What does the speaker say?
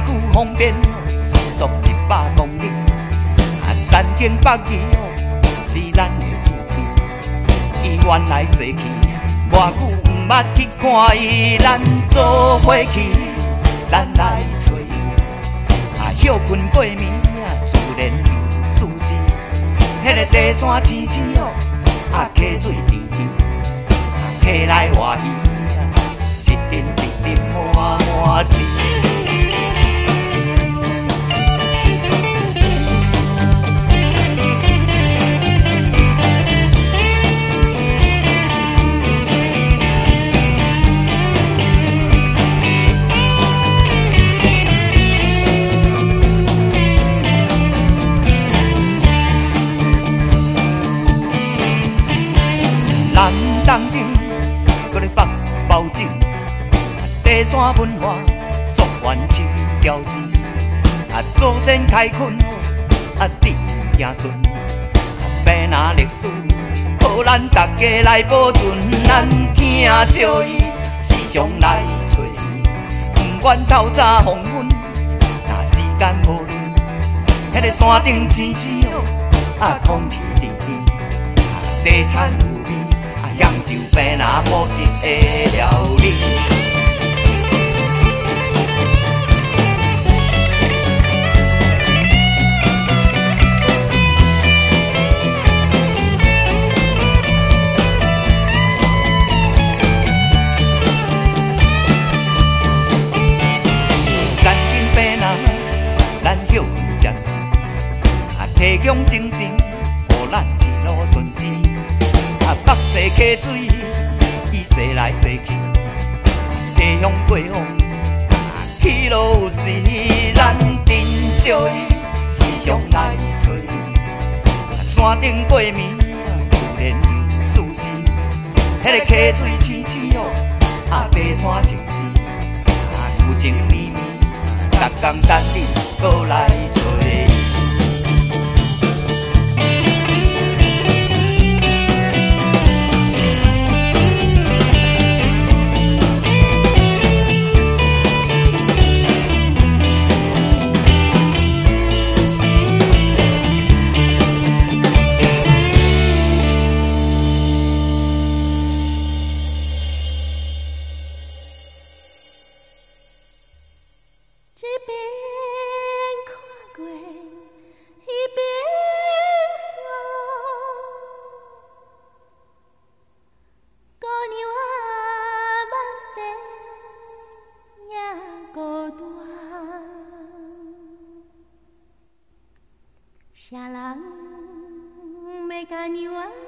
久方便时速100公里，残经北移是咱的志气。伊原来逝去，偌久毋捌去看伊，咱做伙去，咱来找伊。休困过暝自然有思思。迄个地山青青溪水甜甜，溪内活鱼一阵一阵满满是。南东顶，搁咧北包井，地山文化溯源青条丝，祖先开垦，志行顺，平南历史，靠咱大家来保存，咱听着伊，时常来找伊，不管透早黄昏，若时间无论，迄个山顶青青空气甜甜，地产有味。享受平南朴实的料理。咱今平南，咱休困暂时，提供精神，予咱一路顺时。北西溪水，伊西来西去，地方过往，去路有时，咱珍惜伊，时常来找伊。山顶过暝，自然有思思。迄个溪水青青地山情丝，有情绵绵，逐工等你搁来找伊。 这边看过，那边想，姑娘啊，梦地也孤单，啥人要甲娘啊？